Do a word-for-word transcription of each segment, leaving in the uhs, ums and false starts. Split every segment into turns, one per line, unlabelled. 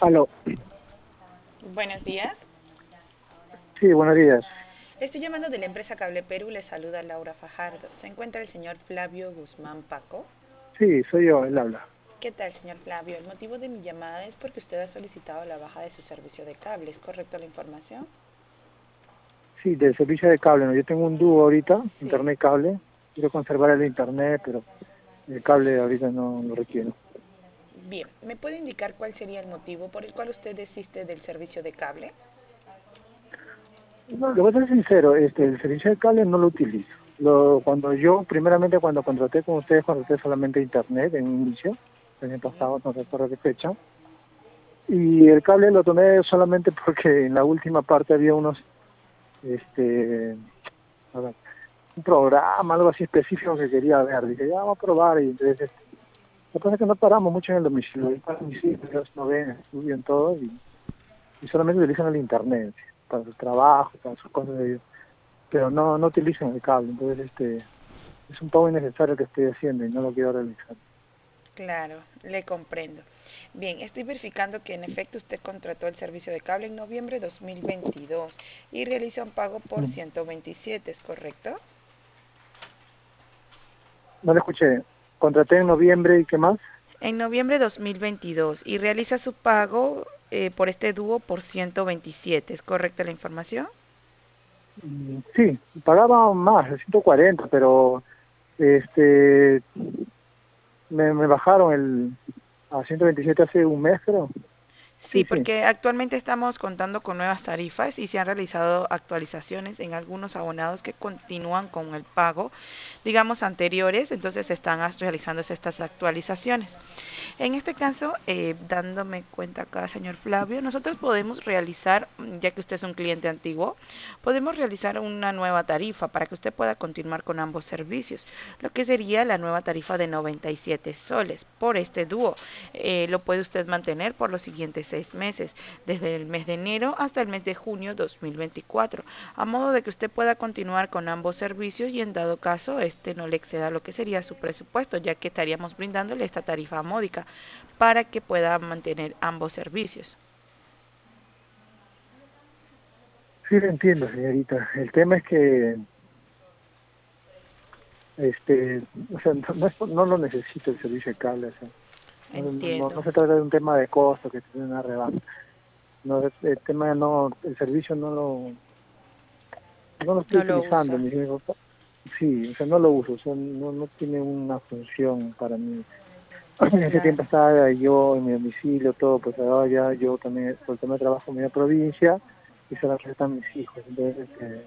Aló,
Buenos días.
sí, buenos días.
Estoy llamando de la empresa Cable Perú. Le saluda Laura Fajardo. Se encuentra el señor Flavio Guzmán Paco.
Sí, soy yo, él habla.
¿Qué tal, señor Flavio? El motivo de mi llamada es porque usted ha solicitado la baja de su servicio de cable. ¿Es correcto la información?
Sí, del servicio de cable, ¿no? Yo tengo un dúo ahorita,
Sí.
internet cable. Quiero conservar el internet, pero el cable ahorita no lo requiero.
Bien, ¿me puede indicar cuál sería el motivo por el cual usted desiste del servicio de cable?
No, le voy a ser sincero, este, el servicio de cable no lo utilizo. Lo, cuando yo, primeramente cuando contraté con ustedes, contraté solamente internet en un inicio, el año
Sí.
pasado, no recuerdo qué fecha. Y el cable lo tomé solamente porque en la última parte había unos, este, a ver, un programa, algo así específico que quería ver. Dije, ya vamos a probar. Y entonces lo que pasa es que no paramos mucho en el domicilio. Y para mis hijos, ellos no ven, estudian todo y, y solamente utilizan el internet para su trabajo, para sus cosas de ellos. Pero no, no utilizan el cable. Entonces, este, es un pago innecesario que estoy haciendo y no lo quiero realizar.
Claro, le comprendo. Bien, estoy verificando que en efecto usted contrató el servicio de cable en noviembre de dos mil veintidós y realiza un pago por
Mm.
ciento veintisiete, ¿es correcto?
No lo escuché. Contraté en noviembre y qué más.
En noviembre de dos mil veintidós y realiza su pago eh, por este dúo por ciento veintisiete, ¿es correcta la información?
Mm, sí, pagaba más, ciento cuarenta, pero este me, me bajaron el a ciento veintisiete hace un mes, creo.
Sí,
Sí, sí.
porque actualmente estamos contando con nuevas tarifas y se han realizado actualizaciones en algunos abonados que continúan con el pago, digamos, anteriores, entonces se están as- realizando estas actualizaciones. En este caso, eh, dándome cuenta acá, señor Flavio, nosotros podemos realizar, mm, ya que usted es un cliente antiguo, podemos realizar una nueva tarifa para que usted pueda continuar con ambos servicios, lo que sería la nueva tarifa de noventa y siete soles por este dúo. Eh, lo puede usted mantener por los siguientes seis meses, desde el mes de enero hasta el mes de junio dos mil veinticuatro, a modo de que usted pueda continuar con ambos servicios y en dado caso este no le exceda lo que sería su presupuesto, ya que estaríamos brindándole esta tarifa módica para que pueda mantener ambos servicios.
Sí, lo entiendo, señorita. El tema es que, este, o sea, no, no, es- no lo necesito el servicio de cable, o sea, no, no,
Entiendo.
no se trata de un tema de costo que tiene una rebaja. No, el tema no, el servicio no lo, no lo estoy
No lo
utilizando,
usa.
mi hijo. Sí, o sea, no lo uso, o sea, no, no tiene una función para mí. En ese tiempo
Claro.
estaba yo en mi domicilio, todo, pues ahora ya yo también, por el tema de trabajo en mi provincia, y se la prestan mis hijos. Entonces, este,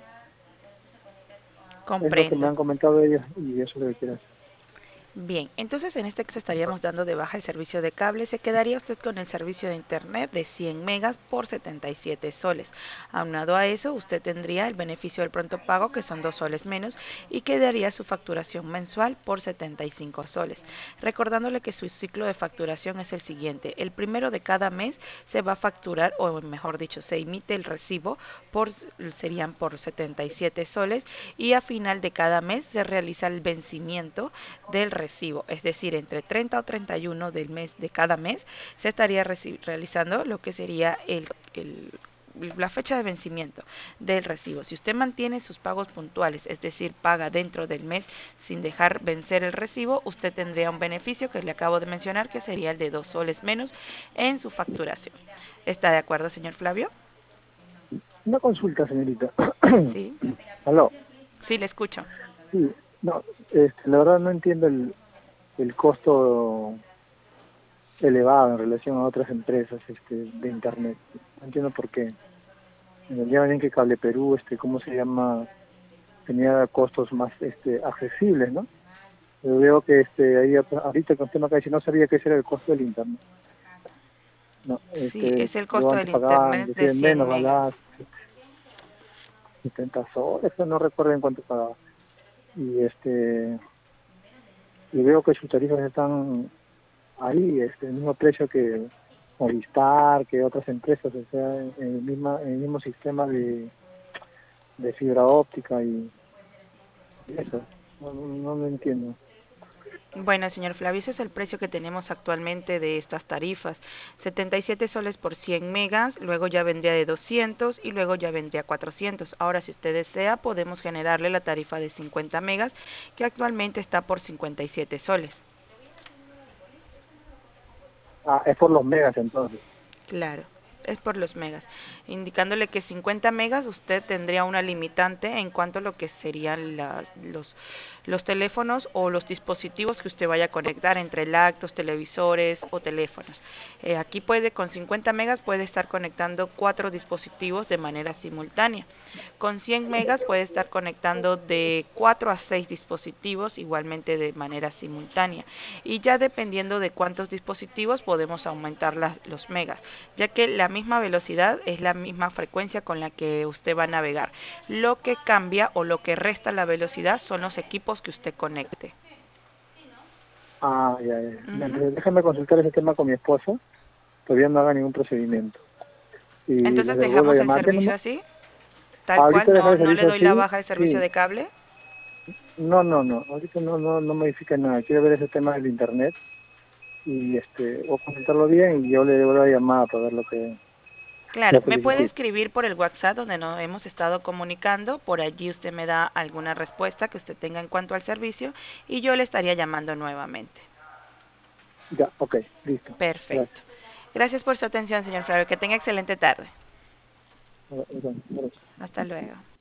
es lo que me
Comprendo.
han comentado ellos y eso es lo que quiero hacer.
Bien, entonces en este caso estaríamos dando de baja el servicio de cable. Se quedaría usted con el servicio de internet de cien megas por setenta y siete soles. Aunado a eso, usted tendría el beneficio del pronto pago, que son dos soles menos, y quedaría su facturación mensual por setenta y cinco soles. Recordándole que su ciclo de facturación es el siguiente. El primero de cada mes se va a facturar, o mejor dicho, se emite el recibo por, serían por setenta y siete soles, y a final de cada mes se realiza el vencimiento del recibo, es decir, entre treinta o treinta y uno del mes de cada mes se estaría realizando lo que sería el, el la fecha de vencimiento del recibo. Si usted mantiene sus pagos puntuales, es decir, paga dentro del mes sin dejar vencer el recibo, usted tendría un beneficio que le acabo de mencionar, que sería el de dos soles menos en su facturación. ¿Está de acuerdo, señor Flavio?
Una consulta, señorita.
Sí,
Aló.
sí, le escucho.
Sí, no, este, la verdad no entiendo el, el costo elevado en relación a otras empresas este, de Internet. No entiendo por qué. Me vendía bien que Cable Perú, este, ¿cómo se llama? Tenía costos más este, accesibles, ¿no? Pero veo que este, ahí otra- ahorita con el tema que dice, no sabía que ese era el costo del Internet. No,
Sí,
este,
es el
yo
costo
antes
del
pagaba
internet de
inclusive
cien
menos, ¿verdad?
megas.
setenta soles, no recuerdo en cuánto pagaba. Y este, y veo que sus tarifas están ahí, este, el mismo precio que Movistar, que otras empresas, o sea, en el misma, en el mismo sistema de, de fibra óptica y, y eso. No, no, no lo entiendo.
Bueno, señor Flavio, ese es el precio que tenemos actualmente de estas tarifas. setenta y siete soles por cien megas, luego ya vendría de doscientos y luego ya vendría cuatrocientos. Ahora, si usted desea, podemos generarle la tarifa de cincuenta megas, que actualmente está por cincuenta y siete soles.
Ah, es por los megas entonces.
Claro, es por los megas, indicándole que cincuenta megas usted tendría una limitante en cuanto a lo que serían las, los, los teléfonos o los dispositivos que usted vaya a conectar entre lactos, televisores o teléfonos. Eh, aquí puede, con cincuenta megas puede estar conectando cuatro dispositivos de manera simultánea. Con cien megas puede estar conectando de cuatro a seis dispositivos igualmente de manera simultánea. Y ya dependiendo de cuántos dispositivos podemos aumentar las, los megas, ya que la misma velocidad es la misma frecuencia con la que usted va a navegar. Lo que cambia o lo que resta la velocidad son los equipos que usted conecte.
Ah, ya, ya. Ya.
Ujú.
Entonces, déjame consultar ese tema con mi esposa. Todavía no haga ningún procedimiento. Y les
Entonces
devuelvo la
dejamos el
llamada. ¿Qué
servicio
número?
así, tal
Ahorita
cual,
dejar
no,
el
no le
servicio
doy la
así.
baja de servicio
Sí.
de cable.
No, no, no. Ahorita no, no, no modifica nada. Quiero ver ese tema del internet y este, voy a consultarlo bien y yo le devuelvo la llamada para ver lo que
Claro,
la
me puede
solicitud.
escribir por el WhatsApp donde nos hemos estado comunicando, por allí usted me da alguna respuesta que usted tenga en cuanto al servicio y yo le estaría llamando nuevamente.
Ya, ok, listo.
Perfecto.
Gracias.
Gracias por su atención, señor Flavio. Que tenga excelente tarde.
Bueno, bueno, gracias.
Hasta luego.